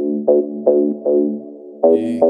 И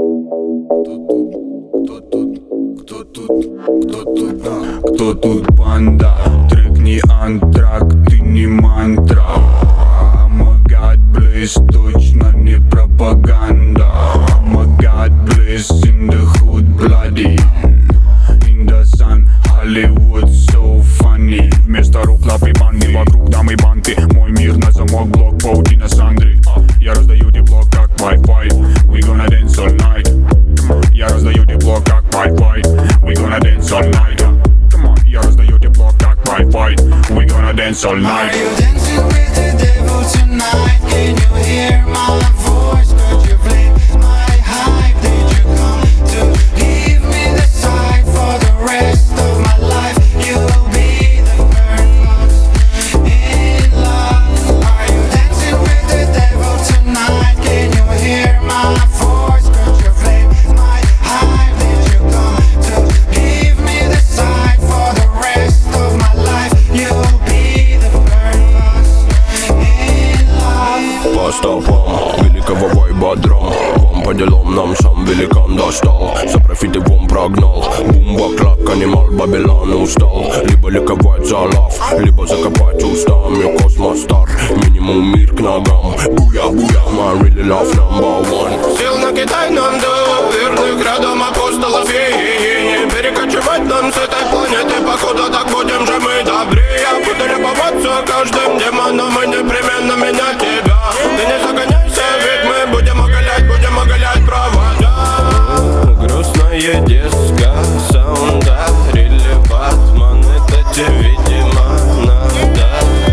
кто тут панда? Трек не антрак, ты не мантра. Oh my God, please, точно не пропаганда. Oh my God, please, in the hood, bloody in the sun, Hollywood, so funny. Вместо рук лапы банды, вокруг дамы банты. Мой мир на замок, блок, паутина Сандры. Я раздаю тепло, как Wi-Fi. We gonna dance all night. Я раздаю тепло, как Wi-Fi. We gonna dance all night. Я раздаю тепло, как Wi-Fi. We gonna dance all night. Are you dancing with the devil tonight? Can you hear my voice? Could you flame my hype? Did you come to give me the sign for the rest of my life? You'll be the girl lost in love. Are you dancing with the devil tonight? Can you hear my voice? Could you flame my hype? Did you come to give me the sign for the rest of my life? You'll be the girl lost in love. По стопам великого вайба драм. Вам по делам нам сам великан достал. За профиты вон прогнал. Бумба, клак, анимал, Бабилан устал. Либо ликовать за лав, либо закопать устами. Космос стар, минимум мир к ногам. Буя, буя, my really love number one. Сил накидай нам до верных рядом апостолов и не перекочевать нам с этой планеты. Походу так будем же мы добрее. Буду любоваться каждым демоном и непременно менять тебя. Ты не загоняйся, ведь мы будем оголять провода. Грустная диска, саунда, рили Батман. Это тебе, видимо, надо.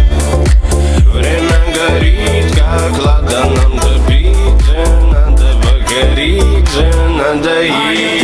Время горит, как лада, нам добить же надо, погореть же надо.